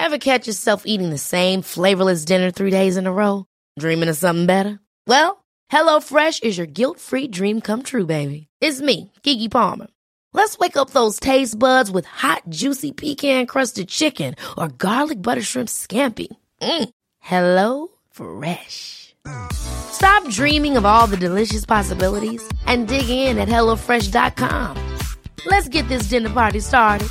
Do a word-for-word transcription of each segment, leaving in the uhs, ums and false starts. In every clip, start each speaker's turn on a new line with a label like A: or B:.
A: Ever catch yourself eating the same flavorless dinner three days in a row? Dreaming of something better? Well, HelloFresh is your guilt-free dream come true, baby. It's me, Keke Palmer. Let's wake up those taste buds with hot, juicy pecan-crusted chicken or garlic butter shrimp scampi. Mm. Hello Fresh. Stop dreaming of all the delicious possibilities and dig in at hello fresh dot com. Let's get this dinner party started.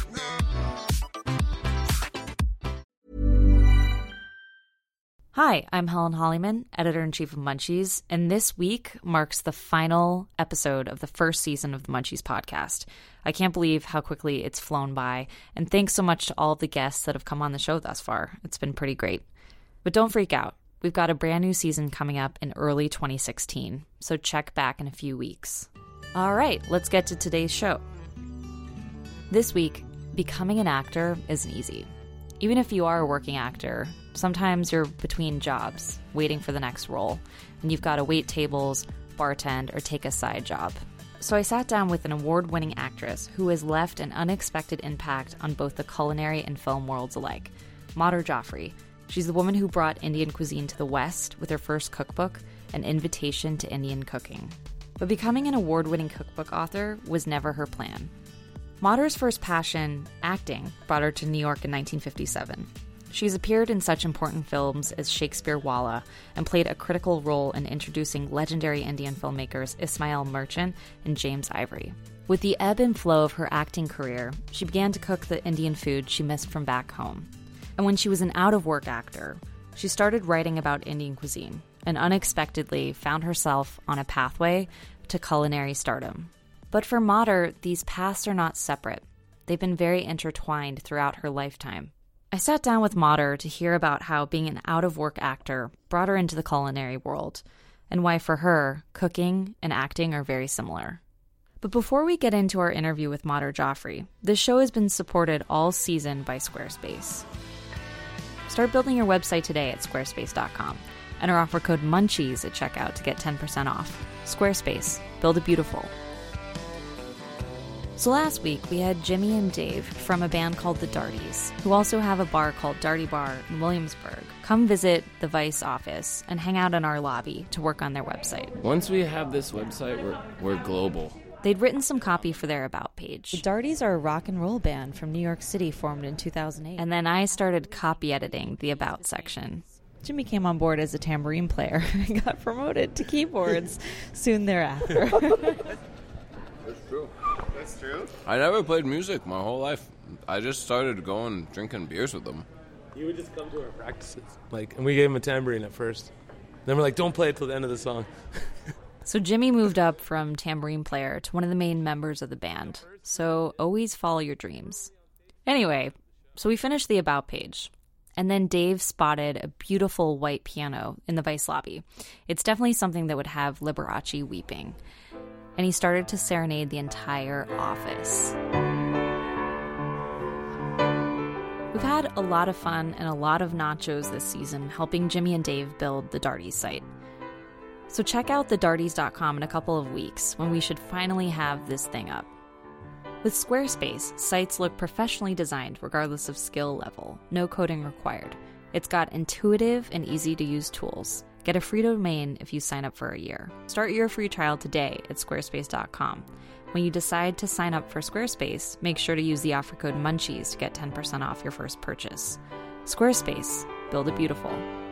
B: Hi, I'm Helen Hollyman, editor-in-chief of Munchies, and this week marks the final episode of the first season of the Munchies podcast. I can't believe how quickly it's flown by, and thanks so much to all of the guests that have come on the show thus far. It's been pretty great. But don't freak out. We've got a brand new season coming up in early twenty sixteen, so check back in a few weeks. All right, let's get to today's show. This week, becoming an actor isn't easy. Even if you are a working actor, sometimes you're between jobs, waiting for the next role, and you've got to wait tables, bartend, or take a side job. So I sat down with an award-winning actress who has left an unexpected impact on both the culinary and film worlds alike, Madhur Jaffrey. She's the woman who brought Indian cuisine to the West with her first cookbook, An Invitation to Indian Cooking. But becoming an award-winning cookbook author was never her plan. Madhur's first passion, acting, brought her to New York in nineteen fifty-seven. She's appeared in such important films as Shakespeare Walla and played a critical role in introducing legendary Indian filmmakers Ismail Merchant and James Ivory. With the ebb and flow of her acting career, she began to cook the Indian food she missed from back home. And when she was an out-of-work actor, she started writing about Indian cuisine and unexpectedly found herself on a pathway to culinary stardom. But for Madhur, these paths are not separate. They've been very intertwined throughout her lifetime. I sat down with Madhur to hear about how being an out-of-work actor brought her into the culinary world, and why for her, cooking and acting are very similar. But before we get into our interview with Madhur Jaffrey, this show has been supported all season by Squarespace. Start building your website today at squarespace dot com. Enter offer code MUNCHIES at checkout to get ten percent off. Squarespace. Build it beautiful. So last week, we had Jimmy and Dave from a band called The Darties, who also have a bar called Darty Bar in Williamsburg, come visit the Vice office and hang out in our lobby to work on their website.
C: Once we have this website, we're, we're global.
B: They'd written some copy for their About page. The Darties are a rock and roll band from New York City formed in two thousand eight. And then I started copy editing the About section. Jimmy came on board as a tambourine player and got promoted to keyboards soon thereafter.
C: That's true. That's true? I never played music my whole life. I just started going drinking beers with them.
D: You would just come to our practices. Like, and we gave him a tambourine at first. Then we're like, don't play it till the end of the song.
B: So Jimmy moved up from tambourine player to one of the main members of the band. So always follow your dreams. Anyway, so we finished the About page. And then Dave spotted a beautiful white piano in the Vice lobby. It's definitely something that would have Liberace weeping. And he started to serenade the entire office. We've had a lot of fun and a lot of nachos this season helping Jimmy and Dave build the Darties site. So check out the darties dot com in a couple of weeks when we should finally have this thing up. With Squarespace, sites look professionally designed regardless of skill level, no coding required. It's got intuitive and easy-to-use tools. Get a free domain if you sign up for a year. Start your free trial today at squarespace dot com. When you decide to sign up for Squarespace, make sure to use the offer code MUNCHIES to get ten percent off your first purchase. Squarespace. Build it beautiful.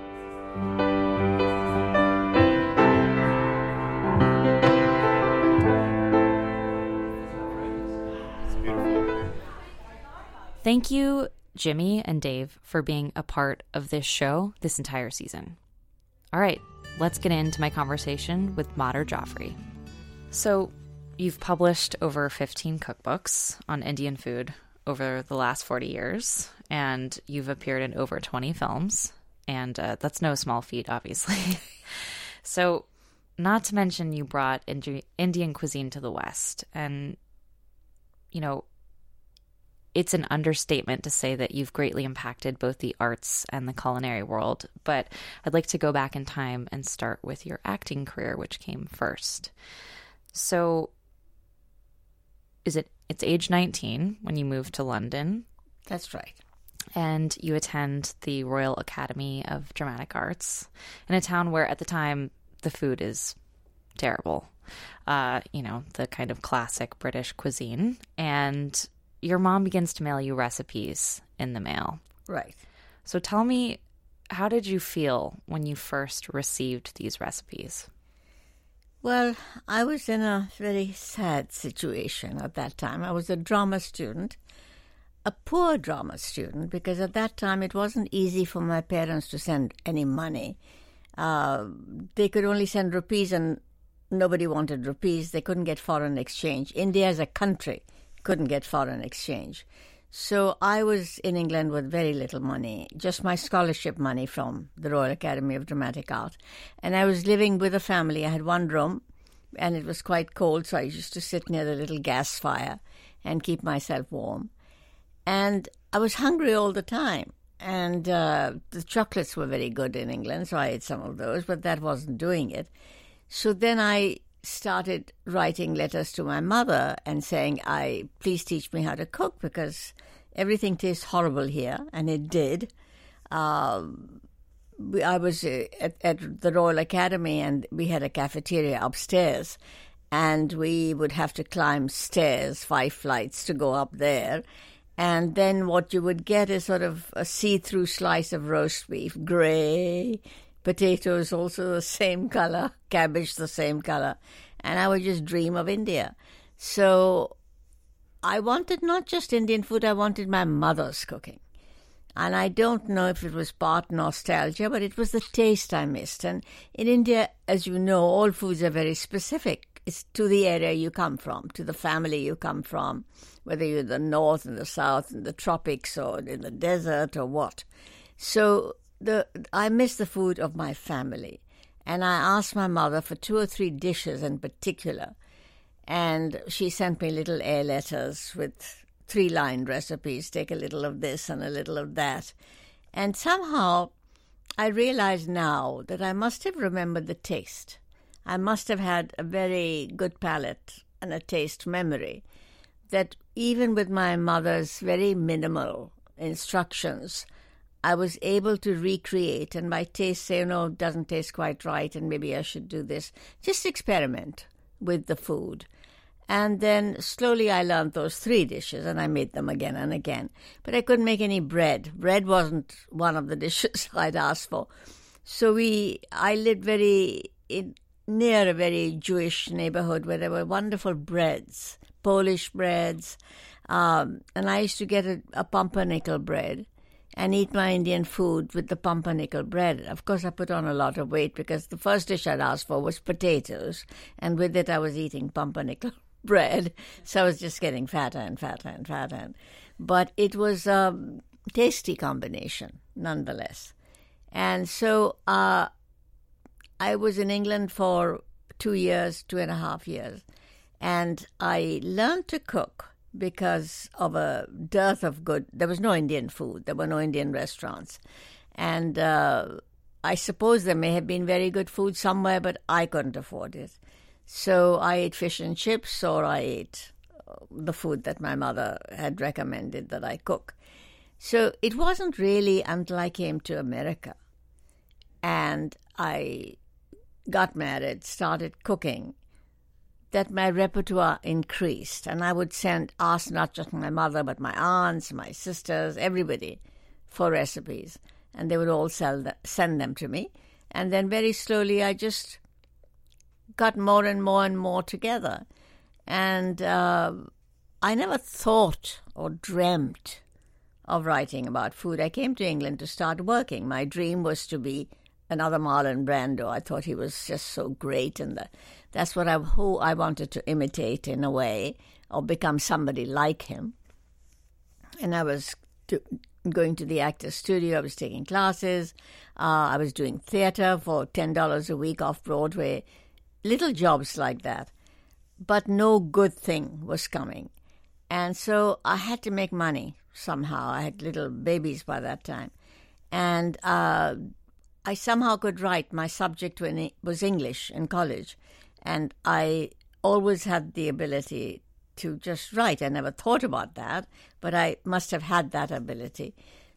C: It's beautiful.
B: Thank you, Jimmy and Dave, for being a part of this show this entire season. All right, let's get into my conversation with Madhur Jaffrey. So, you've published over fifteen cookbooks on Indian food over the last forty years, and you've appeared in over twenty films, and uh, that's no small feat, obviously. So, not to mention you brought Indi- Indian cuisine to the West, and, you know, it's an understatement to say that you've greatly impacted both the arts and the culinary world, but I'd like to go back in time and start with your acting career, which came first. So, is it, it's age nineteen when you moved to London.
A: That's right.
B: and you attend the Royal Academy of Dramatic Arts in a town where at the time the food is terrible. Uh, you know, the kind of classic British cuisine. And your mom begins to mail you recipes in the mail.
E: Right.
B: So tell me, how did you feel when you first received these recipes?
E: Well, I was in a very sad situation at that time. I was a drama student, a poor drama student, because at that time it wasn't easy for my parents to send any money. Uh, they could only send rupees, and nobody wanted rupees. They couldn't get foreign exchange. India as a country couldn't get foreign exchange. So I was in England with very little money, just my scholarship money from the Royal Academy of Dramatic Art. And I was living with a family. I had one room, and it was quite cold, so I used to sit near the little gas fire and keep myself warm. And I was hungry all the time. And uh, the chocolates were very good in England, so I ate some of those, but that wasn't doing it. So then I started writing letters to my mother and saying, I please teach me how to cook, because everything tastes horrible here, and it did. Um, we, I was uh, at, at the Royal Academy, and we had a cafeteria upstairs, and we would have to climb stairs, five flights, to go up there. And then what you would get is sort of a see-through slice of roast beef, grey, potatoes also the same color, cabbage the same color. And I would just dream of India. So I wanted not just Indian food, I wanted my mother's cooking. And I don't know if it was part nostalgia, but it was the taste I missed. And in India, as you know, all foods are very specific. It's to the area you come from, to the family you come from, whether you're in the north, in the south, in the tropics, or in the desert, or what. So the I miss the food of my family. And I asked my mother for two or three dishes in particular. And she sent me little air letters with three-line recipes, take a little of this and a little of that. And somehow I realize now that I must have remembered the taste. I must have had a very good palate and a taste memory, that even with my mother's very minimal instructions, I was able to recreate, and by taste say, no, it doesn't taste quite right, and maybe I should do this. Just experiment with the food. And then slowly I learned those three dishes, and I made them again and again. But I couldn't make any bread. Bread wasn't one of the dishes I'd asked for. So we, I lived very in, near a very Jewish neighborhood where there were wonderful breads, Polish breads, um, and I used to get a, a pumpernickel bread and eat my Indian food with the pumpernickel bread. Of course, I put on a lot of weight because the first dish I'd asked for was potatoes, and with it I was eating pumpernickel bread, so I was just getting fatter and fatter and fatter. But it was a tasty combination, nonetheless. And so uh, I was in England for two years, two and a half years, and I learned to cook because of a dearth of good, there was no Indian food, there were no Indian restaurants. And uh, I suppose there may have been very good food somewhere, but I couldn't afford it. So I ate fish and chips, or I ate the food that my mother had recommended that I cook. So it wasn't really until I came to America and I got married, started cooking, that my repertoire increased. And I would send, ask not just my mother, but my aunts, my sisters, everybody for recipes. And they would all sell the, send them to me. And then very slowly I just got more and more and more together. And uh, I never thought or dreamt of writing about food. I came to England to start working. My dream was to be another Marlon Brando. I thought he was just so great, and the, that's what I, who I wanted to imitate in a way, or become somebody like him. And I was to, going to the Actors Studio. I was taking classes. Uh, I was doing theater for ten dollars a week off Broadway. Little jobs like that. But no good thing was coming. And so I had to make money somehow. I had little babies by that time. And uh, I somehow could write. My subject was English in college. And I always had the ability to just write. I never thought about that, but I must have had that ability.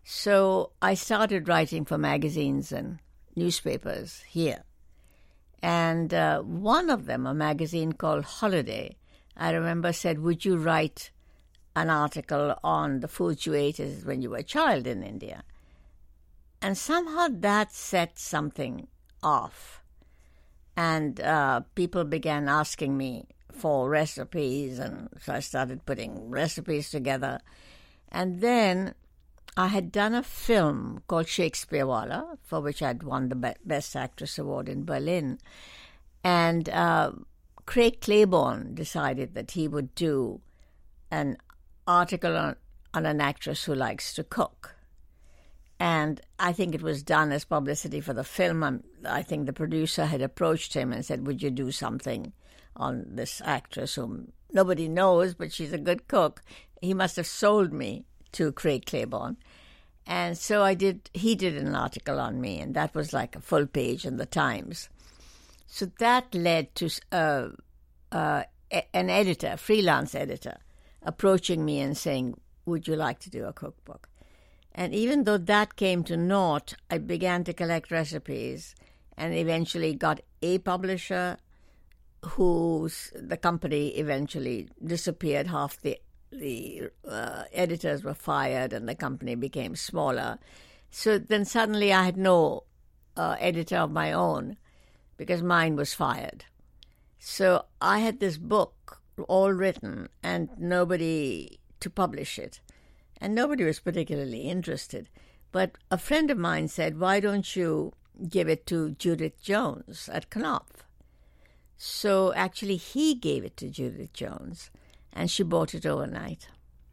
E: So I started writing for magazines and newspapers here. And uh, one of them, a magazine called Holiday, I remember said, would you write an article on the foods you ate as when you were a child in India? And somehow that set something off. And uh, people began asking me for recipes, and so I started putting recipes together. And then I had done a film called Shakespearewala, for which I'd won the Be- Best Actress Award in Berlin. And uh, Craig Claiborne decided that he would do an article on, on an actress who likes to cook. And I think it was done as publicity for the film. I'm, I think the producer had approached him and said, would you do something on this actress whom nobody knows, but she's a good cook? He must have sold me to Craig Claiborne. And so I did, he did an article on me, and that was like a full page in the Times. So that led to uh, uh, an editor, a freelance editor, approaching me and saying, would you like to do a cookbook? And even though that came to naught, I began to collect recipes and eventually got a publisher whose the company eventually disappeared. Half the the uh, editors were fired and the company became smaller. So then suddenly I had no uh, editor of my own because mine was fired. So I had this book all written and nobody to publish it. And nobody was particularly interested. But a friend of mine said, why don't you give it to Judith Jones at Knopf? So actually he gave it to Judith Jones, and she bought it overnight.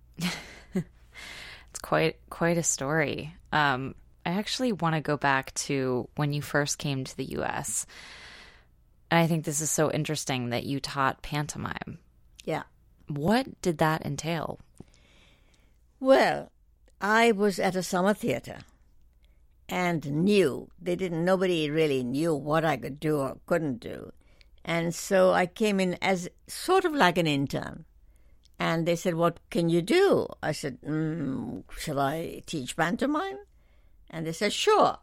B: It's quite quite a story. Um, I actually want to go back to when you first came to the U S And I think this is so interesting that you taught pantomime.
E: Yeah.
B: What did that entail?
E: Well, I was at a summer theater and knew, they didn't, nobody really knew what I could do or couldn't do. And so I came in as sort of like an intern. And they said, what can you do? I said, mm, shall I teach pantomime? And they said, sure.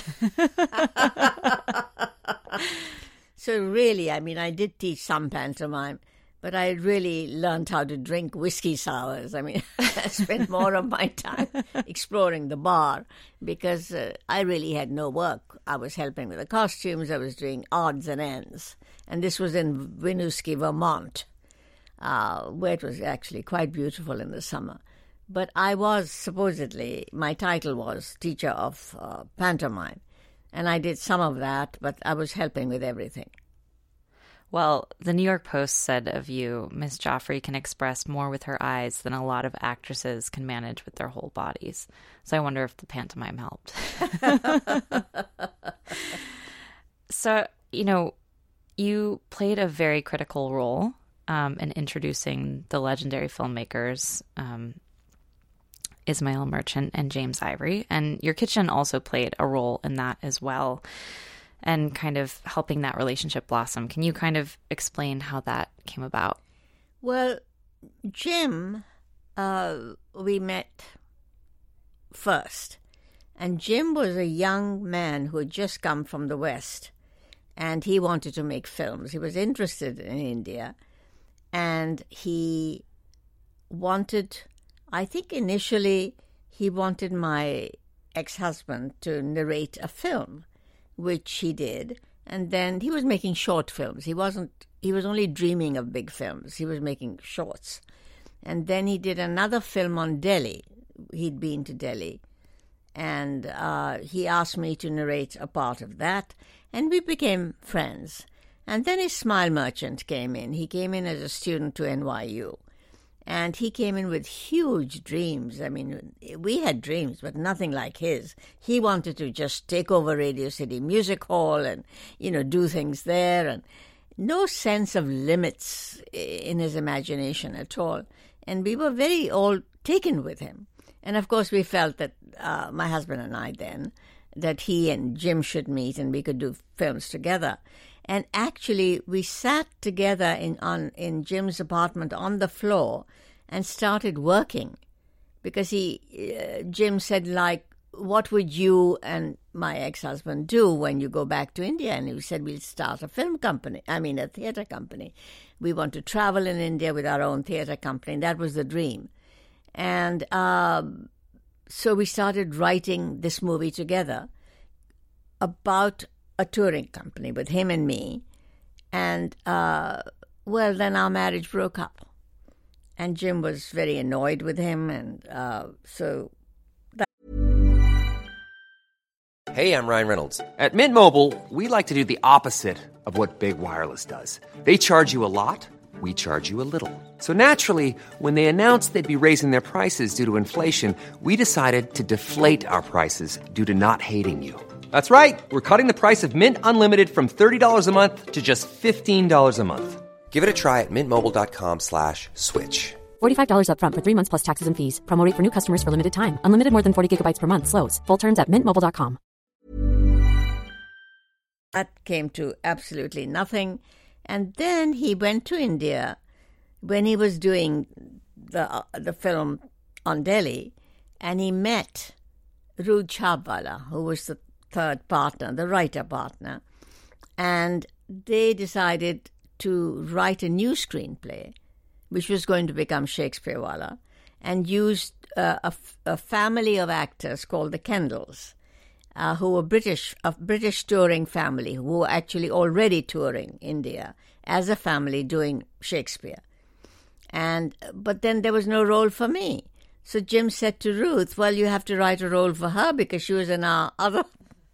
E: So really, I mean, I did teach some pantomime, but I really learned how to drink whiskey sours. I mean, I spent more of my time exploring the bar because uh, I really had no work. I was helping with the costumes. I was doing odds and ends. And this was in Winooski, Vermont, uh, where it was actually quite beautiful in the summer. But I was supposedly, my title was teacher of uh, pantomime. And I did some of that, but I was helping with everything.
B: Well, the New York Post said of you, Miss Joffrey can express more with her eyes than a lot of actresses can manage with their whole bodies. So I wonder if the pantomime helped. So, you know, you played a very critical role um, in introducing the legendary filmmakers, um, Ismail Merchant and James Ivory. And your kitchen also played a role in that as well, and kind of helping that relationship blossom. Can you kind of explain how that came about?
E: Well, Jim, uh, we met first. And Jim was a young man who had just come from the West. And he wanted to make films. He was interested in India. And he wanted, I think initially he wanted my ex-husband to narrate a film, which he did. And then he was making short films. He wasn't, he was only dreaming of big films. He was making shorts. And then he did another film on Delhi. He'd been to Delhi. And uh, he asked me to narrate a part of that. And we became friends. And then Ismail Merchant came in. He came in as a student to N Y U. And he came in with huge dreams. I mean, we had dreams, but nothing like his. He wanted to just take over Radio City Music Hall and, you know, do things there. And no sense of limits in his imagination at all. And we were very all taken with him. And, of course, we felt that, uh, my husband and I then, that he and Jim should meet and we could do films together. And actually, we sat together in on in Jim's apartment on the floor and started working because he, uh, Jim said, like, what would you and my ex-husband do when you go back to India? And he said, we'll start a film company, I mean a theatre company. We want to travel in India with our own theatre company. And that was the dream. And um, so we started writing this movie together about a touring company with him and me. And, uh, well, then our marriage broke up. And Jim was very annoyed with him. And uh, so...
F: Hey, I'm Ryan Reynolds. At Mint Mobile, we like to do the opposite of what Big Wireless does. They charge you a lot, we charge you a little. So naturally, when they announced they'd be raising their prices due to inflation, we decided to deflate our prices due to not hating you. That's right. We're cutting the price of Mint Unlimited from thirty dollars a month to just fifteen dollars a month. Give it a try at mintmobile.com slash switch.
G: forty-five dollars up front for three months plus taxes and fees. Promo rate for new customers for limited time. Unlimited more than forty gigabytes per month. Slows full terms at mint mobile dot com.
E: That came to absolutely nothing. And then he went to India when he was doing the uh, the film on Delhi, and he met Ruth Chhabwala, who was the third partner, the writer partner. And they decided to write a new screenplay, which was going to become Shakespeare-wala, and used uh, a, a family of actors called the Kendalls. Uh, who were British, a British touring family who were actually already touring India as a family doing Shakespeare. And but then there was no role for me. So Jim said to Ruth, well, you have to write a role for her because she was in our other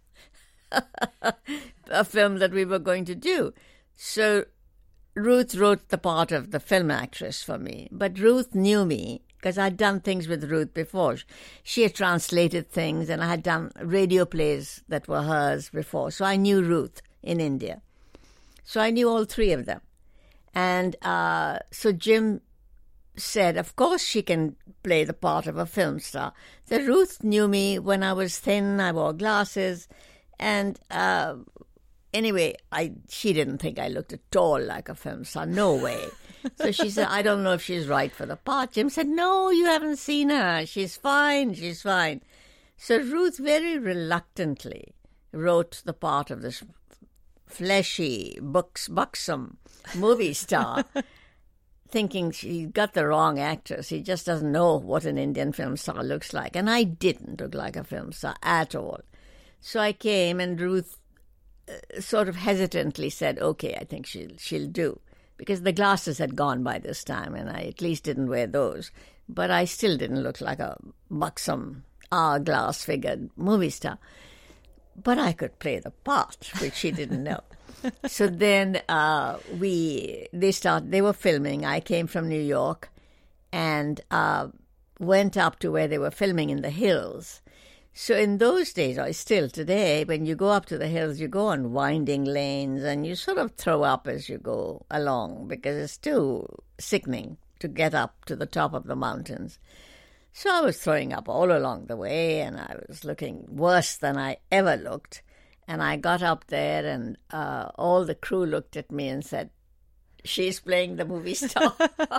E: a film that we were going to do. So Ruth wrote the part of the film actress for me. But Ruth knew me, because I'd done things with Ruth before. She had translated things, and I had done radio plays that were hers before. So I knew Ruth in India. So I knew all three of them. And uh, so Jim said, of course she can play the part of a film star. So Ruth knew me when I was thin, I wore glasses. And uh, anyway, I she didn't think I looked at all like a film star. No way. So she said, I don't know if she's right for the part. Jim said, no, you haven't seen her. She's fine, she's fine. So Ruth very reluctantly wrote the part of this fleshy, bucks, buxom movie star, thinking she got the wrong actress. He just doesn't know what an Indian film star looks like. And I didn't look like a film star at all. So I came, and Ruth uh, sort of hesitantly said, okay, I think she'll, she'll do. Because the glasses had gone by this time, and I at least didn't wear those. But I still didn't look like a buxom, hourglass-figured movie star. But I could play the part, which she didn't know. So then uh, we they start. They were filming. I came from New York and uh, went up to where they were filming in the hills. So in those days, or still today, when you go up to the hills, you go on winding lanes and you sort of throw up as you go along because it's too sickening to get up to the top of the mountains. So I was throwing up all along the way, and I was looking worse than I ever looked. And I got up there, and uh, all the crew looked at me and said, she's playing the movie star.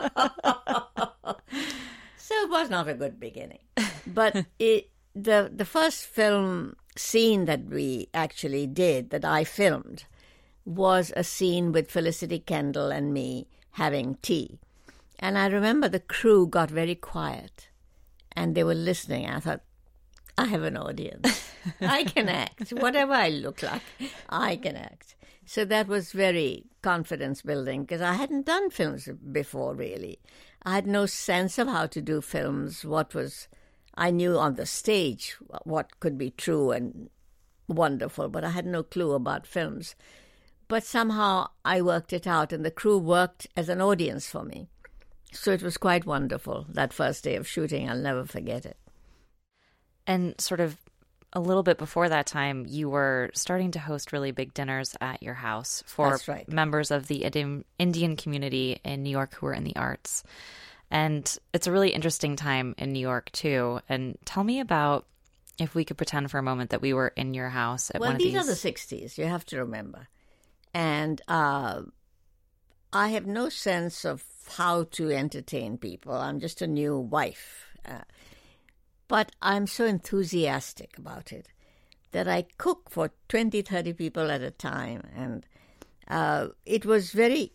E: So it was not a good beginning. But it... The the first film scene that we actually did, that I filmed, was a scene with Felicity Kendall and me having tea. And I remember the crew got very quiet and they were listening. I thought, I have an audience. I can act. Whatever I look like, I can act. So that was very confidence building because I hadn't done films before, really. I had no sense of how to do films, what was... I knew on the stage what could be true and wonderful, but I had no clue about films. But somehow I worked it out, and the crew worked as an audience for me. So it was quite wonderful, that first day of shooting. I'll never forget it.
B: And sort of a little bit before that time, you were starting to host really big dinners at your house for
E: That's right.
B: members of the Indian community in New York who were in the arts. And it's a really interesting time in New York, too. And tell me about, if we could pretend for a moment that we were in your house at
E: well,
B: one of these.
E: Well, these are the sixties, you have to remember. And uh, I have no sense of how to entertain people. I'm just a new wife. Uh, But I'm so enthusiastic about it that I cook for twenty, thirty people at a time. And uh, it was very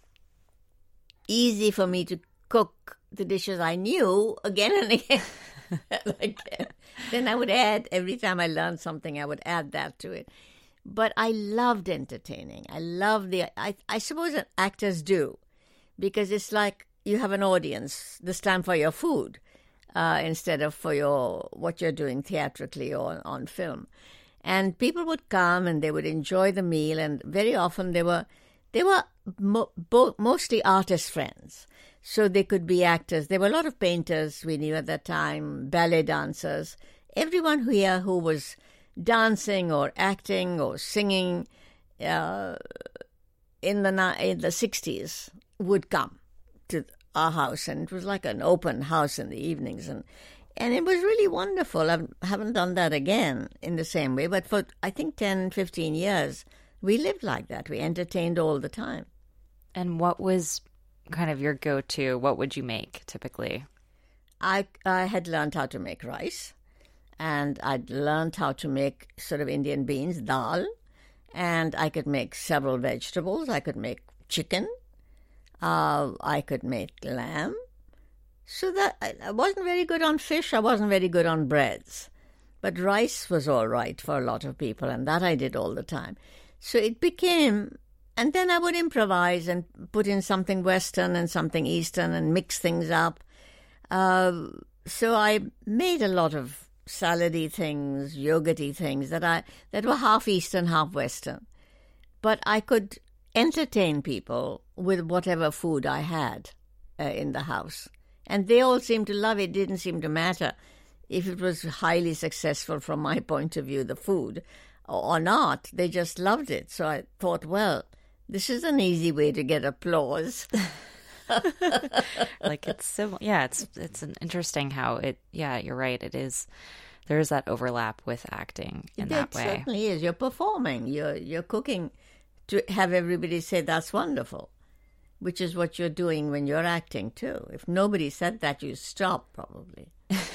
E: easy for me to cook the dishes I knew again and again. Like that. Then I would add, every time I learned something, I would add that to it. But I loved entertaining. I love the, I, I suppose that actors do, because it's like you have an audience this time for your food uh, instead of for your what you're doing theatrically or on film. And people would come and they would enjoy the meal, and very often they were they were mo- bo- mostly artist friends. So they could be actors. There were a lot of painters we knew at that time, ballet dancers. Everyone here who was dancing or acting or singing uh, in the in the sixties would come to our house, and it was like an open house in the evenings, and and it was really wonderful. I haven't done that again in the same way, but for I think ten, fifteen years we lived like that. We entertained all the time.
B: And what was kind of your go-to? What would you make typically?
E: I I had learned how to make rice, and I'd learned how to make sort of Indian beans, dal, and I could make several vegetables. I could make chicken. Uh, I could make lamb. So that I, I wasn't very good on fish. I wasn't very good on breads. But rice was all right for a lot of people, and that I did all the time. So it became... And then I would improvise and put in something Western and something Eastern and mix things up. Uh, so I made a lot of salady things, yogurty things that I that were half Eastern, half Western. But I could entertain people with whatever food I had uh, in the house. And they all seemed to love it. It didn't seem to matter if it was highly successful from my point of view, the food, or not. They just loved it. So I thought, well, this is an easy way to get applause.
B: Like it's so, yeah, it's it's an interesting how it, yeah, you're right. It is, there is that overlap with acting in
E: it
B: that way.
E: It certainly is. You're performing. You're you're cooking to have everybody say that's wonderful, which is what you're doing when you're acting too. If nobody said that, you stop probably.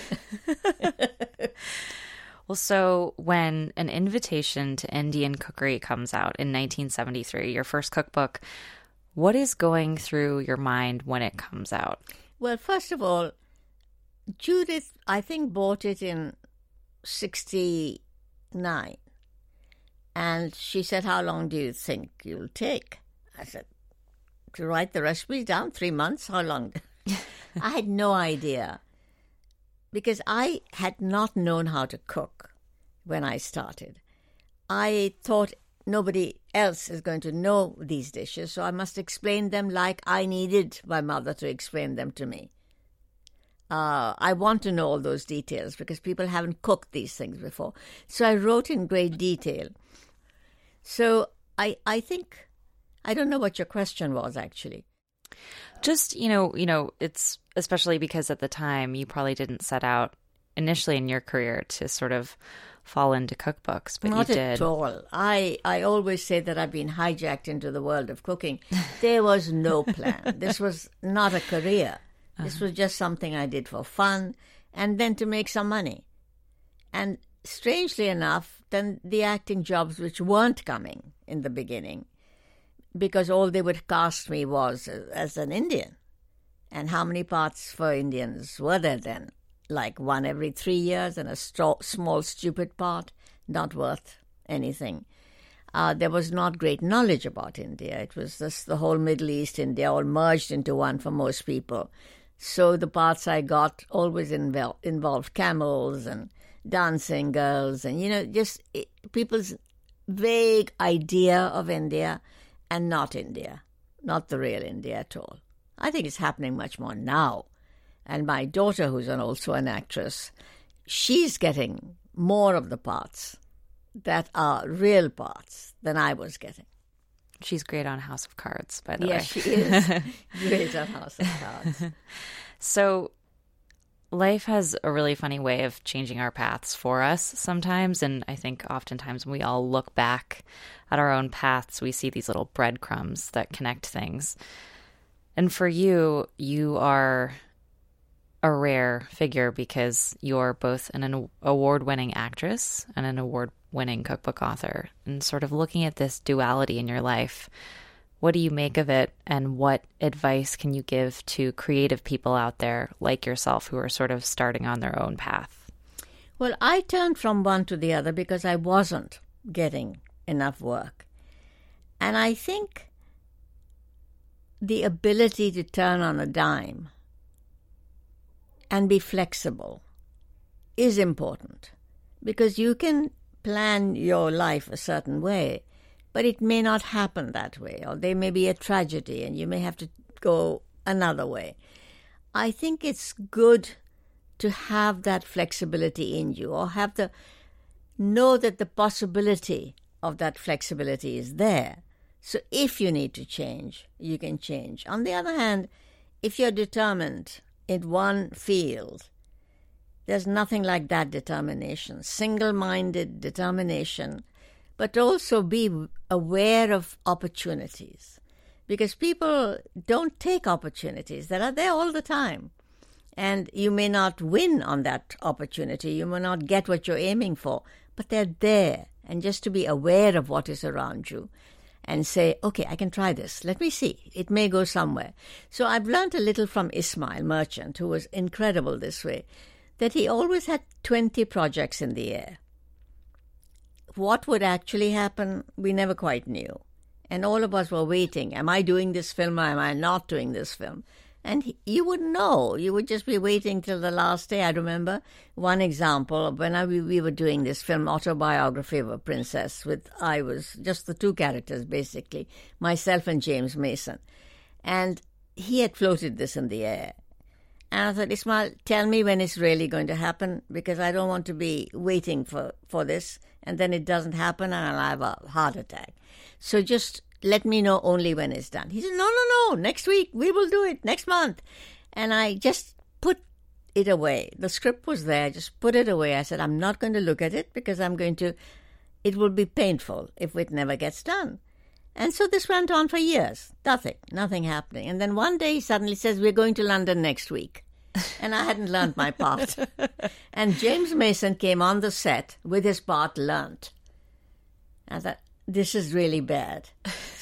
B: Well, so when An Invitation to Indian Cookery comes out in nineteen seventy-three, your first cookbook, what is going through your mind when it comes out?
E: Well, first of all, Judith, I think, bought it in sixty-nine. And she said, how long do you think you'll take? I said, to write the recipes down, three months? How long? I had no idea. Because I had not known how to cook when I started. I thought nobody else is going to know these dishes, so I must explain them like I needed my mother to explain them to me. Uh, I want to know all those details because people haven't cooked these things before. So I wrote in great detail. So I, I think, I don't know what your question was actually.
B: Just, you know, you know, it's especially because at the time you probably didn't set out initially in your career to sort of fall into cookbooks, but
E: Not
B: you did.
E: Not at all. I, I always say that I've been hijacked into the world of cooking. There was no plan. This was not a career. This uh-huh. was just something I did for fun and then to make some money. And strangely enough, then the acting jobs which weren't coming in the beginning, because all they would cast me was as an Indian. And how many parts for Indians were there then? Like one every three years and a st- small stupid part, not worth anything. Uh, there was not great knowledge about India. It was just the whole Middle East, India, all merged into one for most people. So the parts I got always invel- involved camels and dancing girls and, you know, just it, people's vague idea of India and not India, not the real India at all. I think it's happening much more now. And my daughter, who's an, also an actress, she's getting more of the parts that are real parts than I was getting.
B: She's great on House of Cards, by the
E: yes,
B: way.
E: Yes, she is great on House of Cards.
B: So life has a really funny way of changing our paths for us sometimes. And I think oftentimes when we all look back at our own paths, we see these little breadcrumbs that connect things. And for you, you are a rare figure because you're both an award-winning actress and an award-winning cookbook author. And sort of looking at this duality in your life, what do you make of it, and what advice can you give to creative people out there like yourself who are sort of starting on their own path?
E: Well, I turned from one to the other because I wasn't getting enough work. And I think the ability to turn on a dime and be flexible is important, because you can plan your life a certain way, but it may not happen that way, or there may be a tragedy and you may have to go another way. I think it's good to have that flexibility in you, or have the know that the possibility of that flexibility is there. So if you need to change, you can change. On the other hand, if you're determined in one field, there's nothing like that determination, single-minded determination, but also be aware of opportunities, because people don't take opportunities that are there all the time. And you may not win on that opportunity, you may not get what you're aiming for, but they're there. And just to be aware of what is around you and say, okay, I can try this. Let me see. It may go somewhere. So I've learned a little from Ismail Merchant, who was incredible this way, that he always had twenty projects in the air. What would actually happen, we never quite knew. And all of us were waiting. Am I doing this film or am I not doing this film? And he, you wouldn't know. You would just be waiting till the last day. I remember one example when I, we, we were doing this film, Autobiography of a Princess, with I was just the two characters, basically, myself and James Mason. And he had floated this in the air. And I thought, Ismail, tell me when it's really going to happen, because I don't want to be waiting for, for this, and then it doesn't happen and I'll have a heart attack. So just let me know only when it's done. He said, no, no, no, next week, we will do it, next month. And I just put it away. The script was there, I just put it away. I said, I'm not going to look at it because I'm going to, it will be painful if it never gets done. And so this went on for years, nothing, nothing happening. And then one day he suddenly says, we're going to London next week. And I hadn't learned my part. And James Mason came on the set with his part learnt. I thought, this is really bad.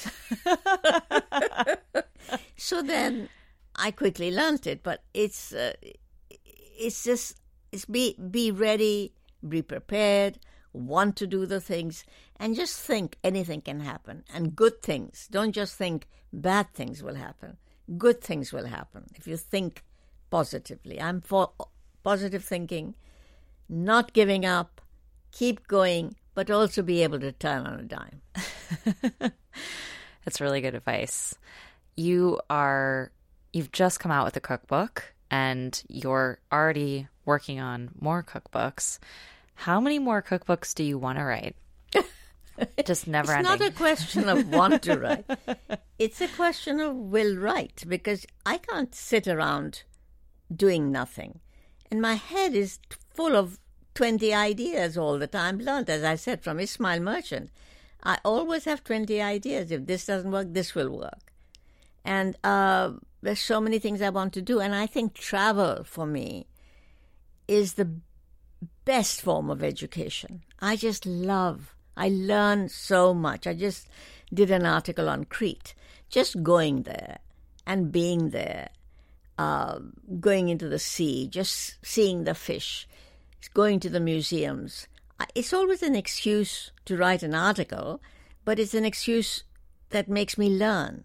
E: So then I quickly learnt it, but it's uh, it's just it's be be ready, be prepared, want to do the things, and just think anything can happen, and good things. Don't just think bad things will happen. Good things will happen if you think positively. I'm for positive thinking, not giving up, keep going, but also be able to turn on a dime.
B: That's really good advice. You are, you've just come out with a cookbook and you're already working on more cookbooks. How many more cookbooks do you want to write? Just never
E: it's
B: ending.
E: It's not a question of want to write. It's a question of will write, because I can't sit around doing nothing. And my head is full of twenty ideas all the time, learned, as I said, from Ismail Merchant. I always have twenty ideas. If this doesn't work, this will work. And uh, there's so many things I want to do. And I think travel, for me, is the best form of education. I just love, I learn so much. I just did an article on Crete. Just going there and being there, uh, going into the sea, just seeing the fish, going to the museums. It's always an excuse to write an article, but it's an excuse that makes me learn.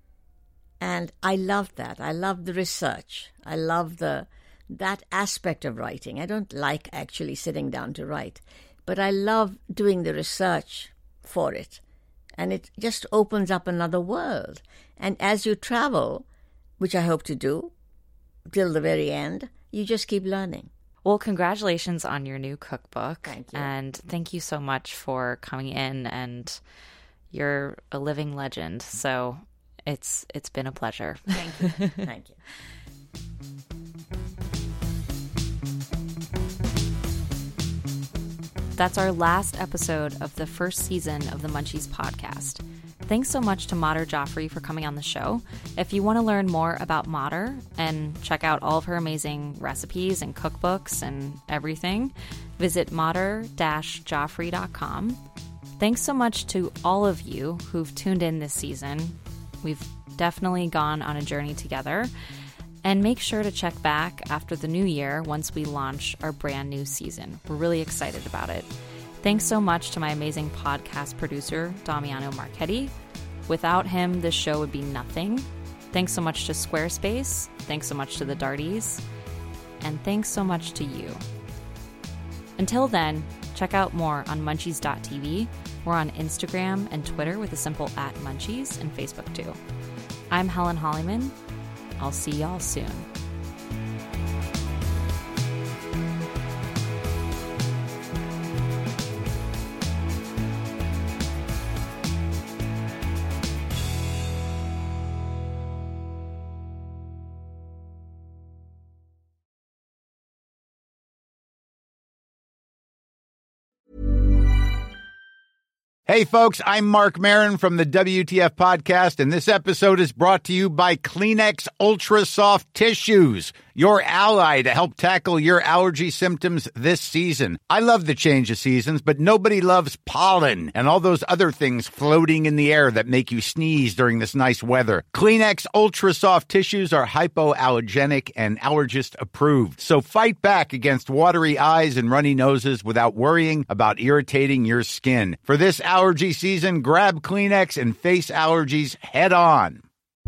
E: And I love that. I love the research. I love the that aspect of writing. I don't like actually sitting down to write, but I love doing the research for it. And it just opens up another world. And as you travel, which I hope to do till the very end, you just keep learning.
B: Well, congratulations on your new cookbook.
E: Thank you.
B: And thank you so much for coming in, and you're a living legend. So it's it's been a pleasure.
E: Thank you. Thank you.
B: That's our last episode of the first season of the Munchies podcast. thanks so much to Mater Jaffrey for coming on the show. If you want to learn more about Mater and check out all of her amazing recipes and cookbooks and everything, visit mater dash jaffrey dot com. Thanks so much to all of you who've tuned in this season. We've definitely gone on a journey together. And make sure to check back after the new year once we launch our brand new season. We're really excited about it. Thanks so much to my amazing podcast producer, Damiano Marchetti. Without him, this show would be nothing. Thanks so much to Squarespace. Thanks so much to the Darties. And thanks so much to you. Until then, check out more on munchies dot t v. We're on Instagram and Twitter with a simple at munchies, and Facebook too. I'm Helen Hollyman. I'll see y'all soon.
H: Hey, folks, I'm Mark Maron from the W T F Podcast, and this episode is brought to you by Kleenex Ultra Soft Tissues, your ally to help tackle your allergy symptoms this season. I love the change of seasons, but nobody loves pollen and all those other things floating in the air that make you sneeze during this nice weather. Kleenex Ultra Soft Tissues are hypoallergenic and allergist approved, so fight back against watery eyes and runny noses without worrying about irritating your skin. For this allergy season, grab Kleenex and face allergies head on.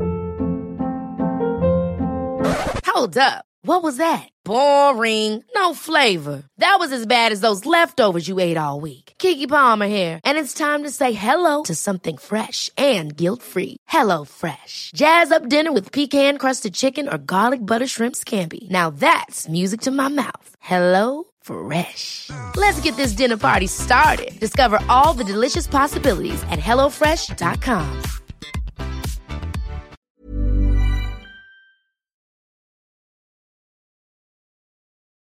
A: Hold up. What was that? Boring. No flavor. That was as bad as those leftovers you ate all week. Keke Palmer here, and it's time to say hello to something fresh and guilt-free. Hello Fresh. Jazz up dinner with pecan-crusted chicken or garlic butter shrimp scampi. Now that's music to my mouth. Hello Fresh. Let's get this dinner party started. Discover all the delicious possibilities at hello fresh dot com.